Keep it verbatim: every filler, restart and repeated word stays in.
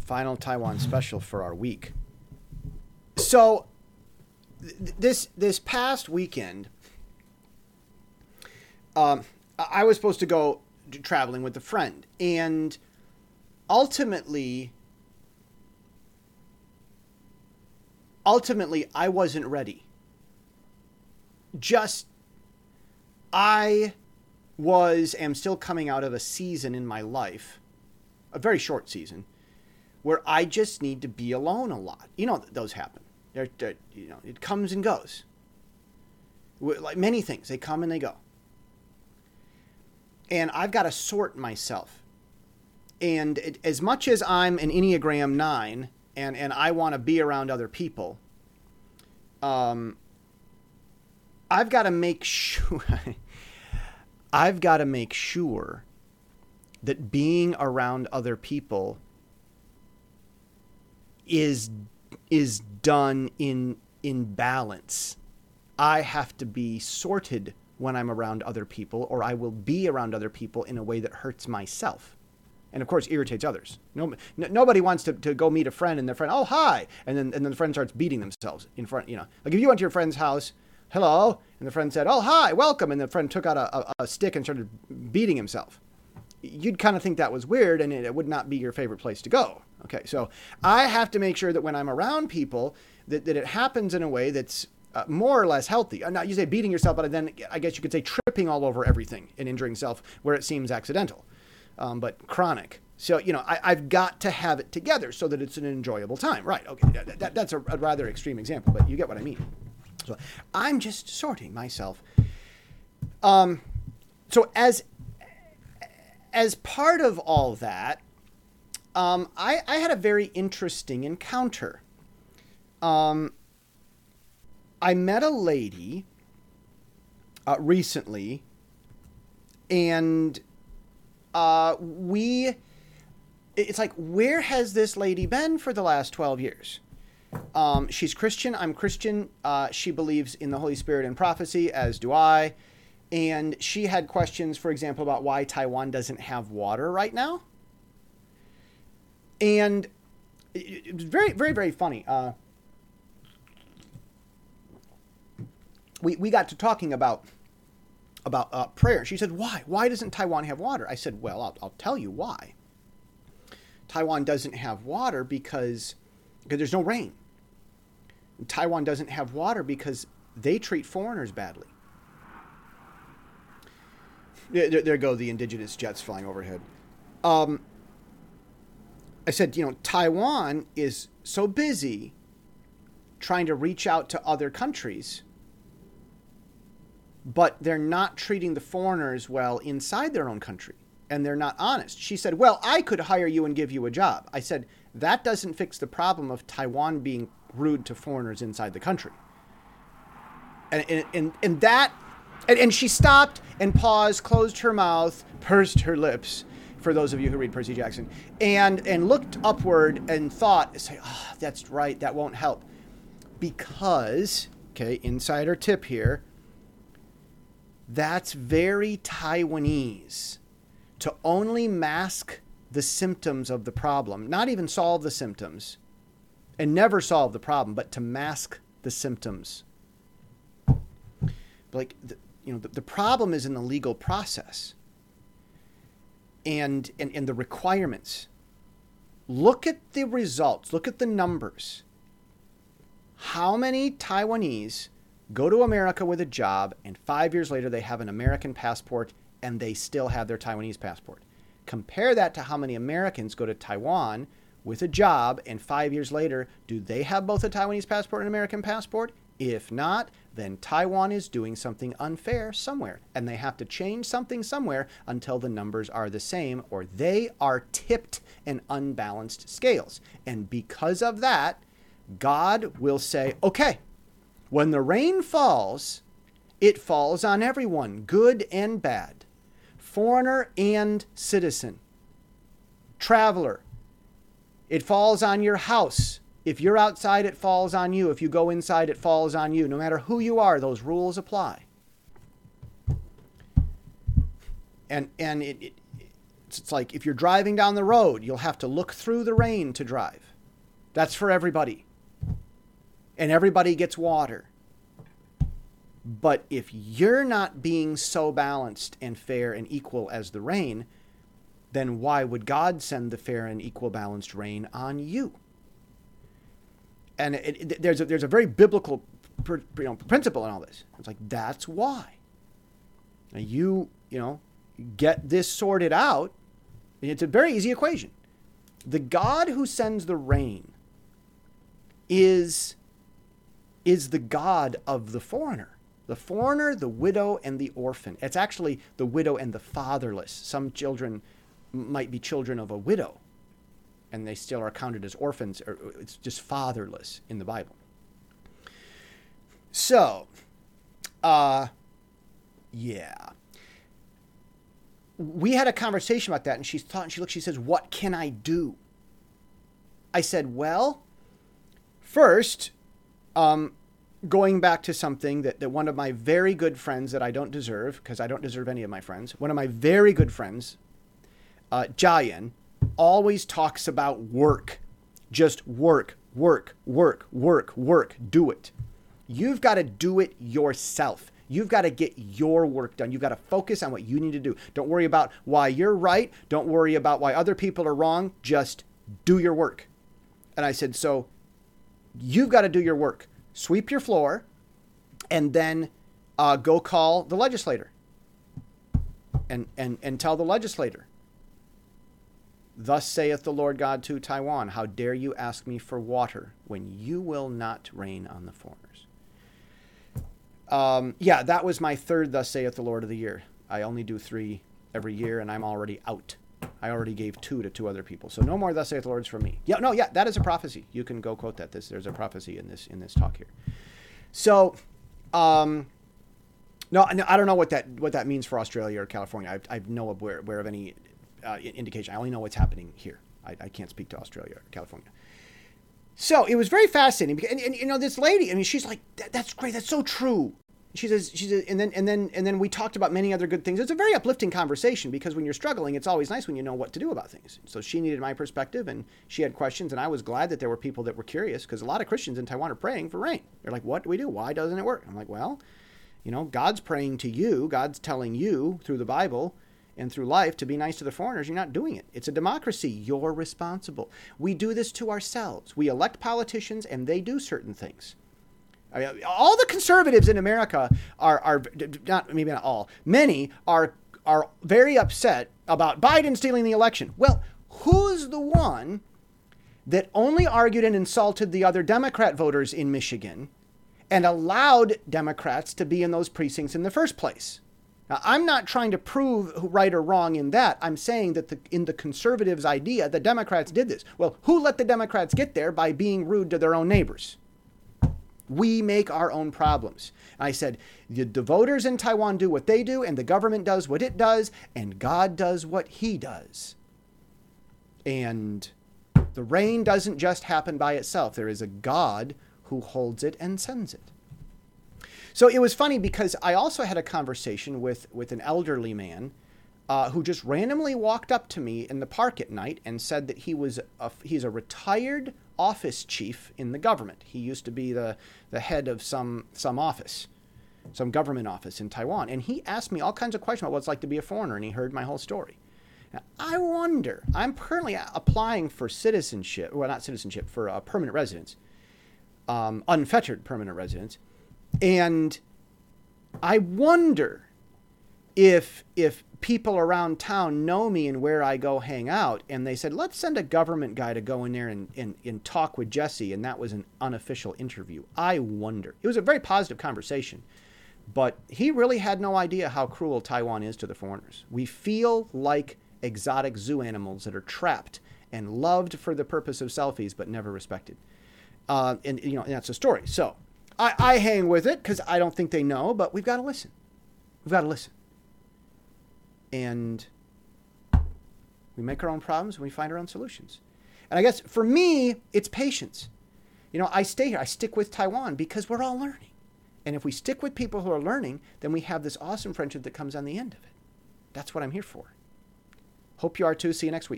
final Taiwan special for our week. So th- this this past weekend, um, I was supposed to go traveling with a friend, and ultimately, ultimately, I wasn't ready. Just, I was, am still coming out of a season in my life, a very short season, where I just need to be alone a lot. You know, those happen. They're, they're, you know, it comes and goes. Like many things, they come and they go. And I've got to sort myself. And it, as much as I'm an Enneagram nine and, and I want to be around other people, um, I've got to make sure, I've got to make sure that being around other people is, is done in, in balance. I have to be sorted when I'm around other people, or I will be around other people in a way that hurts myself. And of course, irritates others. No, n- nobody wants to, to go meet a friend and their friend, oh, hi. And then, and then the friend starts beating themselves in front, you know, like if you went to your friend's house, hello. And the friend said, oh, hi, welcome. And the friend took out a, a, a stick and started beating himself. You'd kind of think that was weird, and it, it would not be your favorite place to go. Okay. So I have to make sure that when I'm around people that, that it happens in a way that's Uh, more or less healthy. Uh, now you say beating yourself, but then I guess you could say tripping all over everything and injuring self where it seems accidental, um, but chronic. So, you know, I, I've got to have it together so that it's an enjoyable time. Right. Okay. That, that, that's a, a rather extreme example, but you get what I mean. So I'm just sorting myself. Um, so as, as part of all that, um, I, I had a very interesting encounter. Um, I met a lady uh, recently, and uh, we, it's like, where has this lady been for the last twelve years? Um, she's Christian. I'm Christian. Uh, she believes in the Holy Spirit and prophecy, as do I. And she had questions, for example, about why Taiwan doesn't have water right now. And it, it was very, very, very funny. Uh, We we got to talking about about uh, prayer. She said, why? Why doesn't Taiwan have water? I said, well, I'll, I'll tell you why. Taiwan doesn't have water because, because there's no rain. Taiwan doesn't have water because they treat foreigners badly. There, there go the indigenous jets flying overhead. Um, I said, you know, Taiwan is so busy trying to reach out to other countries, but they're not treating the foreigners well inside their own country, and they're not honest. She said, well, I could hire you and give you a job. I said, that doesn't fix the problem of Taiwan being rude to foreigners inside the country. And, and, and, and that, and, and she stopped and paused, closed her mouth, pursed her lips, for those of you who read Percy Jackson, and, and looked upward and thought, say, oh, that's right, that won't help. Because, okay, insider tip here, that's very Taiwanese to only mask the symptoms of the problem, not even solve the symptoms, and never solve the problem, but to mask the symptoms. Like, the, you know, the, the problem is in the legal process and, and, and the requirements. Look at the results. Look at the numbers. How many Taiwanese go to America with a job, and five years later they have an American passport and they still have their Taiwanese passport? Compare that to how many Americans go to Taiwan with a job, and five years later, do they have both a Taiwanese passport and an American passport? If not, then Taiwan is doing something unfair somewhere, and they have to change something somewhere until the numbers are the same, or they are tipped in unbalanced scales. And because of that, God will say, okay, when the rain falls, it falls on everyone, good and bad, foreigner and citizen, traveler. It falls on your house. If you're outside, it falls on you. If you go inside, it falls on you. No matter who you are, those rules apply. And and it, it It's like if you're driving down the road, you'll have to look through the rain to drive. That's for everybody. And everybody gets water. But if you're not being so balanced and fair and equal as the rain, then why would God send the fair and equal balanced rain on you? And it, it, there's a, there's a very biblical you know, principle in all this. It's like, that's why. Now you, you know, get this sorted out. It's a very easy equation. The God who sends the rain is, is the God of the foreigner. The foreigner, the widow, and the orphan. It's actually the widow and the fatherless. Some children might be children of a widow, and they still are counted as orphans. Or it's just fatherless in the Bible. So, uh, yeah. We had a conversation about that, and she thought, and she looked, she says, what can I do? I said, well, first, um, going back to something that, that one of my very good friends that I don't deserve, because I don't deserve any of my friends, one of my very good friends, uh, Jayan, always talks about work. Just work, work, work, work, work, do it. You've got to do it yourself. You've got to get your work done. You've got to focus on what you need to do. Don't worry about why you're right. Don't worry about why other people are wrong. Just do your work. And I said, so you've got to do your work. Sweep your floor, and then uh, go call the legislator and, and, and tell the legislator, thus saith the Lord God to Taiwan, how dare you ask me for water when you will not rain on the foreigners. Um, yeah, that was my third thus saith the Lord of the year. I only do three every year, and I'm already out. I already gave two to two other people. So no more thus saith the Lord from me. Yeah, no, yeah, that is a prophecy. You can go quote that. This, there's a prophecy in this in this talk here. So, um, no, I don't know what that what that means for Australia or California. I, I have no aware, aware of any uh, indication. I only know what's happening here. I, I can't speak to Australia or California. So it was very fascinating. Because, and, and you know, this lady, I mean, she's like, that, that's great. That's so true. She says, she says, and then, and then, and then we talked about many other good things. It's a very uplifting conversation because when you're struggling, it's always nice when you know what to do about things. So she needed my perspective and she had questions, and I was glad that there were people that were curious because a lot of Christians in Taiwan are praying for rain. They're like, what do we do? Why doesn't it work? I'm like, well, you know, God's praying to you. God's telling you through the Bible and through life to be nice to the foreigners. You're not doing it. It's a democracy. You're responsible. We do this to ourselves. We elect politicians and they do certain things. I mean, all the conservatives in America are, are not, maybe not all, many are, are very upset about Biden stealing the election. Well, who's the one that only argued and insulted the other Democrat voters in Michigan and allowed Democrats to be in those precincts in the first place? Now, I'm not trying to prove right or wrong in that. I'm saying that the, in the conservatives' idea, the Democrats did this. Well, who let the Democrats get there by being rude to their own neighbors? We make our own problems. I said, the, the voters in Taiwan do what they do, and the government does what it does, and God does what he does. And the rain doesn't just happen by itself. There is a God who holds it and sends it. So it was funny because I also had a conversation with, with an elderly man uh, who just randomly walked up to me in the park at night and said that he was a, he's a retired office chief in the government. He used to be the, the head of some some office, some government office in Taiwan. And he asked me all kinds of questions about what it's like to be a foreigner, and he heard my whole story. Now, I wonder, I'm currently applying for citizenship, well, not citizenship, for a permanent residence, um, unfettered permanent residence. And I wonder if if people around town know me and where I go hang out, and they said, let's send a government guy to go in there and, and, and talk with Jesse, and that was an unofficial interview. I wonder. It was a very positive conversation, but he really had no idea how cruel Taiwan is to the foreigners. We feel like exotic zoo animals that are trapped and loved for the purpose of selfies, but never respected. Uh, and, you know, and that's a story. So I, I hang with it because I don't think they know, but we've got to listen. We've got to listen. And we make our own problems and we find our own solutions. And I guess for me, it's patience. You know, I stay here. I stick with Taiwan because we're all learning. And if we stick with people who are learning, then we have this awesome friendship that comes on the end of it. That's what I'm here for. Hope you are too. See you next week.